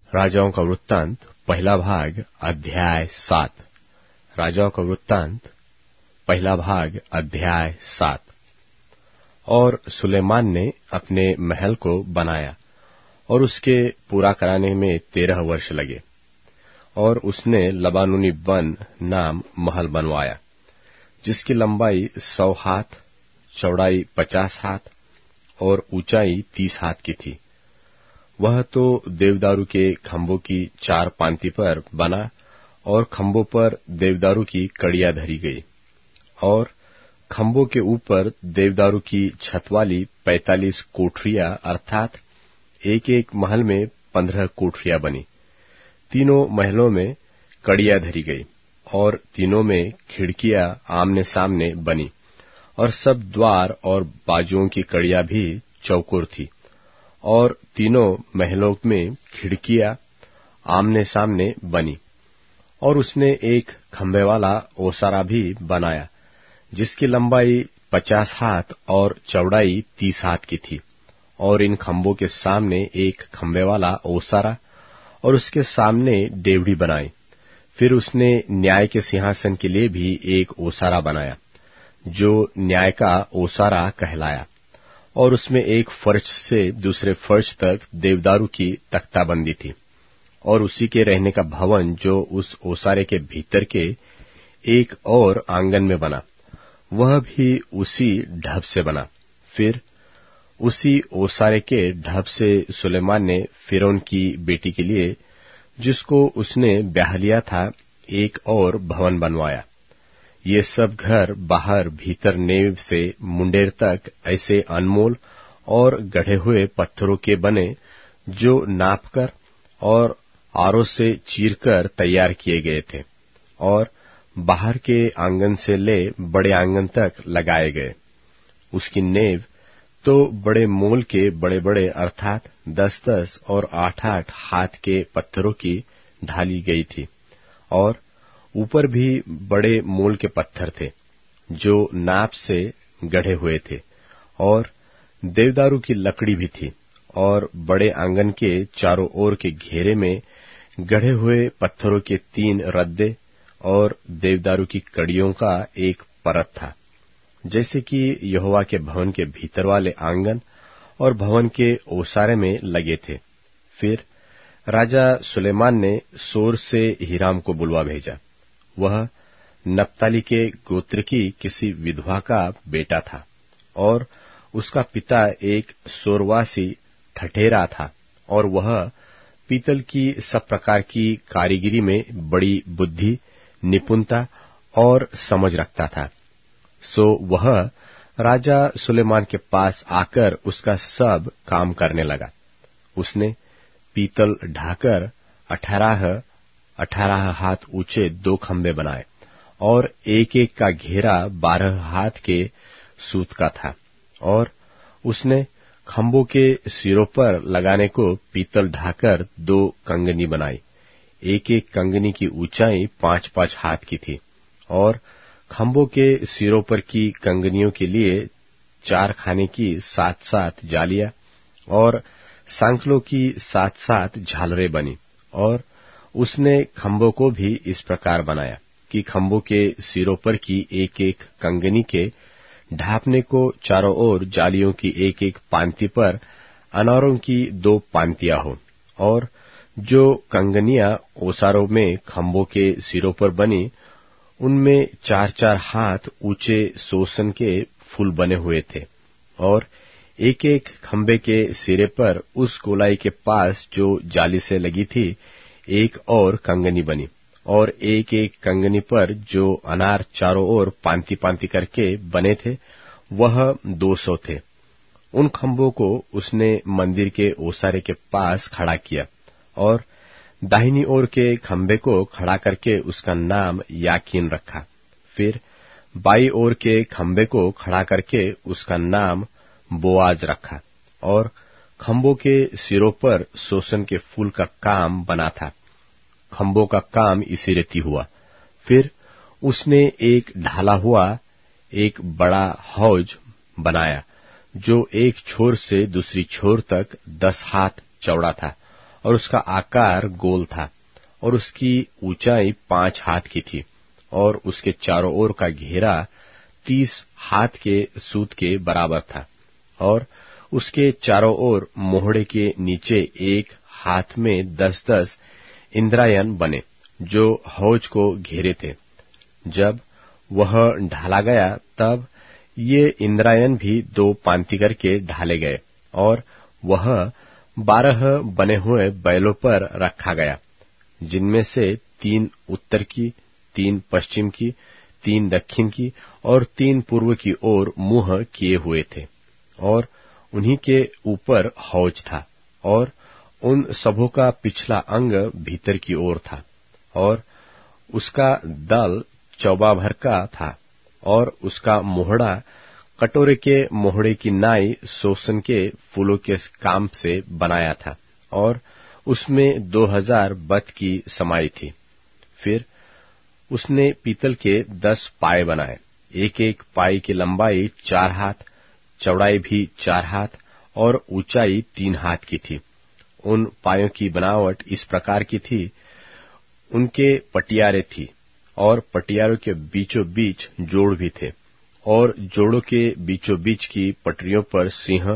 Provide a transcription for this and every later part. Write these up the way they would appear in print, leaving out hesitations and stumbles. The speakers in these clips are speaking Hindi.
राजाओं का वृत्तांत पहला भाग अध्याय 7। राजाओं का वृत्तांत पहला भाग अध्याय 7। और सुलेमान ने अपने महल को बनाया और उसके पूरा कराने में 13 वर्ष लगे। और उसने लबानोनी वन नाम महल बनवाया, जिसकी लंबाई 100 हाथ, चौड़ाई 50 हाथ और ऊंचाई 30 हाथ की थी। वह तो देवदारू के खंभों की 4 पांति पर बना और खंभों पर देवदारू की कड़ियां धरी गई। और खंभों के ऊपर देवदारू की छत वाली 45 कोठरियां, अर्थात एक एक महल में 15 कोठरियां बनी। तीनों महलों में कड़ियां धरी गई और तीनों में खिड़कियां आमने सामने बनी, और सब द्वार और बाजुओं की कड़ियां भी चौकोर थी। और तीनों महलों में खिड़कियां आमने सामने बनी। और उसने एक खंभे वाला ओसारा भी बनाया, जिसकी लंबाई 50 हाथ और चौड़ाई 30 हाथ की थी। और इन खंभों के सामने एक खंभे वाला ओसारा और उसके सामने डेवढ़ी बनाई। फिर उसने न्याय के सिंहासन के लिए भी एक ओसारा बनाया, जो न्याय का ओसारा कहलाया। और उसमें एक फर्श से दूसरे फर्श तक देवदारू की तख्ताबंदी थी। और उसी के रहने का भवन जो उस ओसारे के भीतर के एक और आंगन में बना, वह भी उसी ढब से बना। फिर उसी ओसारे के ढब से सुलेमान ने फिरौन की बेटी के लिए, जिसको उसने ब्याह लिया था, एक और भवन बनवाया। ये सब घर बाहर भीतर नेव से मुंडेर तक ऐसे अनमोल और गढ़े हुए पत्थरों के बने, जो नापकर और आरों से चीरकर तैयार किए गए थे, और बाहर के आंगन से ले बड़े आंगन तक लगाए गए। उसकी नेव तो बड़े मोल के बड़े बड़े, अर्थात 10-10 और 8-8 हाथ के पत्थरों की ढाली गई थी। और ऊपर भी बड़े मोल के पत्थर थे, जो नाप से गढ़े हुए थे। और देवदारू की लकड़ी भी थी। और बड़े आंगन के चारों ओर के घेरे में गढ़े हुए पत्थरों के 3 रद्दे और देवदारू की कड़ियों का एक परत था, जैसे कि यहोवा के भवन के भीतर वाले आंगन और भवन के ओसारे में लगे थे। फिर राजा सुलेमान ने सोर से हीराम को बुलवा भेजा। वह नप्ताली के गोत्र की किसी विधवा का बेटा था, और उसका पिता एक सोरवासी ठठेरा था। और वह पीतल की सब प्रकार की कारीगिरी में बड़ी बुद्धि, निपुणता और समझ रखता था। सो वह राजा सुलेमान के पास आकर उसका सब काम करने लगा। उसने पीतल ढाकर 18 हाथ ऊंचे 2 खंभे बनाए, और एक एक का घेरा 12 हाथ के सूत का था। और उसने खंभों के सिरों पर लगाने को पीतल ढाकर 2 कंगनी बनाई। एक एक कंगनी की ऊंचाई 5-5 हाथ की थी। और खंभों के सिरों पर की कंगनियों के लिए 4 खाने की 7-7 जालियां और सांकलों की 7-7 झालरें बनी। और उसने खंभों को भी इस प्रकार बनाया कि खंभों के सिरों पर की एक एक कंगनी के ढापने को चारों ओर जालियों की एक एक पांति पर अनारों की 2 पांतियां हो। और जो कंगनियां ओसारों में खंभों के सिरों पर बनी, उनमें 4-4 हाथ ऊंचे सोसन के फूल बने हुए थे। और एक एक खंभे के सिरे पर उस गोलाई के पास जो जाली से लगी थी, एक और कंगनी बनी। और एक एक कंगनी पर जो अनार चारों ओर पांति पांति करके बने थे, वह 200 थे। उन खंभों को उसने मंदिर के ओसारे के पास खड़ा किया, और दाहिनी ओर के खंभे को खड़ा करके उसका नाम याकीन रखा। फिर बाई ओर के खंभे को खड़ा करके उसका नाम बोआज रखा। और खंभों के सिरों पर सोसन के फूल का काम बना था। खंभों का काम इसी रीति हुआ। फिर उसने एक ढाला हुआ एक बड़ा हौज बनाया, जो एक छोर से दूसरी छोर तक 10 हाथ चौड़ा था, और उसका आकार गोल था, और उसकी ऊंचाई 5 हाथ की थी, और उसके चारों ओर का घेरा 30 हाथ के सूत के बराबर था। और उसके चारों ओर मोहड़े के नीचे एक हाथ में 10-10 इंद्रायण बने, जो हौज को घेरे थे। जब वह ढाला गया, तब ये इंद्रायण भी 2 पांति करके ढाले गए, और वह 12 बने हुए बैलों पर रखा गया, जिनमें से 3 उत्तर की, 3 पश्चिम की, 3 दक्षिण की और 3 पूर्व की ओर मुंह किए हुए थे। और उन्हीं के ऊपर हौज था, और उन सबों का पिछला अंग भीतर की ओर था, और उसका दल चौबा भर का था, और उसका मोहड़ा कटोरे के मोहड़े की नाई सोसन के फूलों के काम से बनाया था, और उसमें 2000 बत की समाई थी। फिर उसने पीतल के 10 पाए बनाए, एक एक पाई की लंबाई 4 हाथ, चौड़ाई भी 4 हाथ और ऊंचाई 3 हाथ की थी। उन पायों की बनावट इस प्रकार की थी, उनके पटियारे थी, और पटियारों के बीचों बीच जोड़ भी थे, और जोड़ों के बीचों बीच की पटरियों पर सिंह,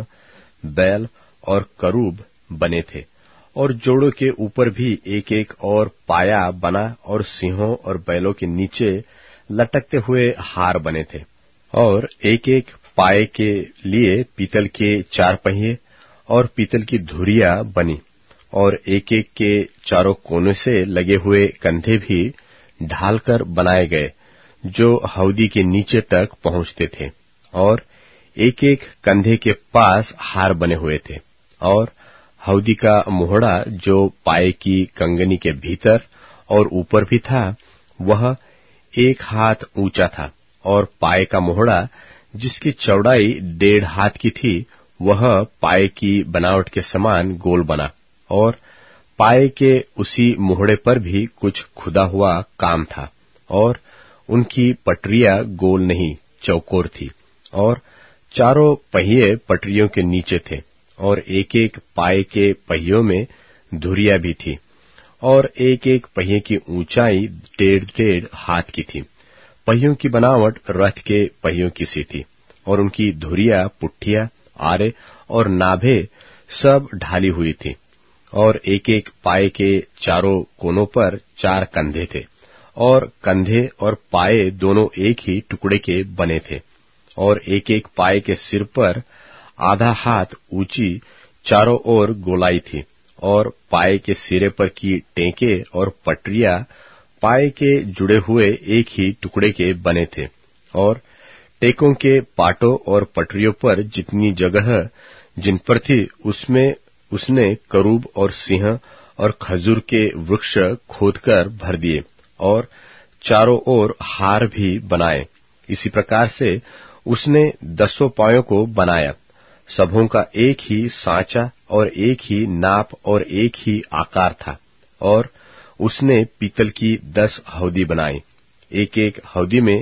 बैल और करूब बने थे, और जोड़ों के ऊपर भी एक एक और पाया बना, और सिंहों और बैलों के नीचे लटकते हुए हार बने थे। और एक एक पाए के लिए पीतल के 4 पहिए और पीतल की धुरियां बनी, और एक एक के चारों कोनों से लगे हुए कंधे भी ढालकर बनाए गए, जो हौदी के नीचे तक पहुंचते थे, और एक एक कंधे के पास हार बने हुए थे। और हौदी का मोहड़ा जो पाए की कंगनी के भीतर और ऊपर भी था, वह 1 हाथ ऊंचा था, और पाए का मोहड़ा जिसकी चौड़ाई 1.5 हाथ की थी, वह पाए की बनावट के समान गोल बना, और पाए के उसी मोहड़े पर भी कुछ खुदा हुआ काम था, और उनकी पटरियां गोल नहीं चौकोर थी, और चारों पहिए पटरियों के नीचे थे, और एक एक पाए के पहियों में धुरियां भी थी, और एक एक पहिए की ऊंचाई 1.5 हाथ की थी। पहियों की बनावट रथ के पहियों की सी थी, और उनकी धुरियां, पुट्ठियां, आरे और नाभे सब ढाली हुई थी, और एक एक पाए के चारों कोनों पर 4 कंधे थे, और कंधे और पाए दोनों एक ही टुकड़े के बने थे, और एक एक पाए के सिर पर आधा हाथ ऊंची चारों ओर गोलाई थी, और पाए के सिरे पर की टेके और पटरियां पाए के जुड़े हुए एक ही टुकड़े के बने थे, और टेकों के पाटों और पटरियों पर जितनी जगह जिन पर थी, उसमें उसने करूब और सिंह और खजूर के वृक्ष खोदकर भर दिए, और चारों ओर हार भी बनाए। इसी प्रकार से उसने 10 पायों को बनाया। सबों का एक ही सांचा और एक ही नाप और एक ही आकार था, और उसने पीतल की 10 हौदी बनाई। एक एक हौदी में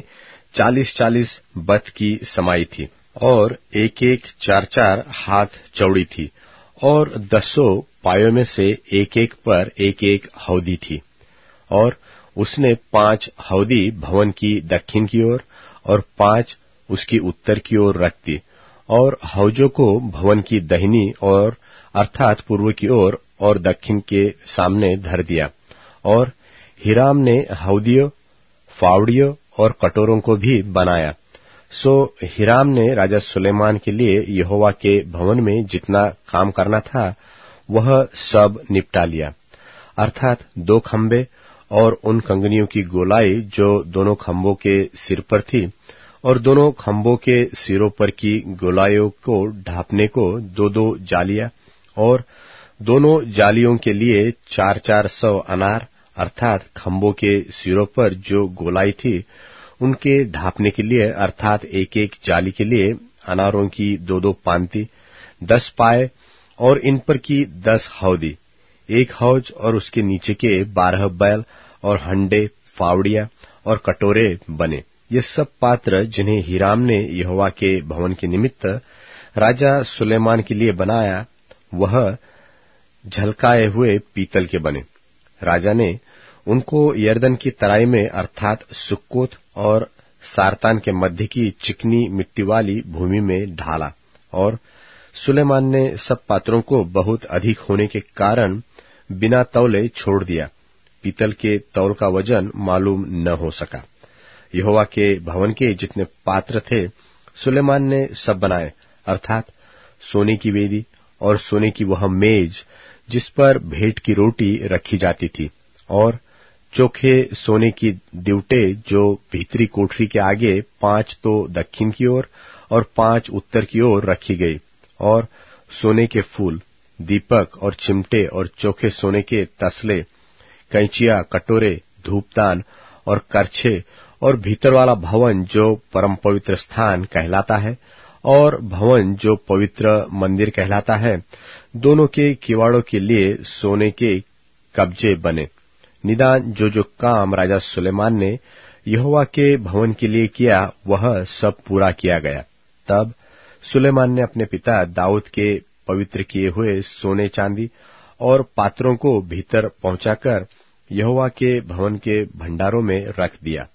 40-40 बत की समाई थी, और एक एक 4-4 हाथ चौड़ी थी, और 10 पायों में से एक एक पर एक एक हौदी थी। और उसने 5 हौदी भवन की दक्षिण की ओर और 5 उसकी उत्तर की ओर रख दी, और हौजों को भवन की दाहिनी ओर अर्थात पूर्व की ओर और दक्षिण के सामने धर दिया। और हिराम ने हौदियों, फावड़ियों और कटोरों को भी बनाया। सो हिराम ने राजा सुलेमान के लिए यहोवा के भवन में जितना काम करना था, वह सब निपटा लिया, अर्थात 2 खंबे और उन कंगनियों की गोलाई जो दोनों खंभों के सिर पर थी, और दोनों खंभों के सिरों पर की गोलाइयों को ढांपने को 2-2 जालियां, और दोनों जालियों के लिए 400 अनार, अर्थात खंभों के सिरों पर जो गोलाई थी उनके ढांपने के लिए, अर्थात एक एक जाली के लिए अनारों की 2-2 पांति, 10 पाए और इन पर की 10 हौदी, 1 हौज और उसके नीचे के 12 बैल और हंडे, फावड़ियां और कटोरे बने। ये सब पात्र जिन्हें हिराम ने यहोवा के भवन के निमित्त राजा सुलेमान के लिए बनाया, वह झलकाए हुए पीतल के बने। राजा ने उनको यरदन की तराई में अर्थात सुक्कोत और सारतान के मध्य की चिकनी मिट्टी वाली भूमि में ढाला। और सुलेमान ने सब पात्रों को बहुत अधिक होने के कारण बिना तौले छोड़ दिया। पीतल के तौल का वजन मालूम न हो सका। यहोवा के भवन के जितने पात्र थे सुलेमान ने सब बनाए, अर्थात सोने की वेदी और सोने की वह मेज जिस पर भेंट की रोटी रखी जाती थी, और चोखे सोने की दिवटे जो भीतरी कोठरी के आगे 5 तो दक्षिण की ओर और 5 उत्तर की ओर रखी गई, और सोने के फूल, दीपक और चिमटे और चोखे सोने के तसले, कैंचिया, कटोरे, धूपदान और करछे, और भीतर वाला भवन जो परम पवित्र स्थान कहलाता है और भवन जो पवित्र मंदिर कहलाता है, दोनों के किवाड़ों के लिए सोने के कब्जे बने। निदान जो काम राजा सुलेमान ने यहोवा के भवन के लिए किया वह सब पूरा किया गया। तब सुलेमान ने अपने पिता दाऊद के पवित्र किए हुए सोने चांदी और पात्रों को भीतर पहुंचाकर यहोवा के भवन के भंडारों में रख दिया।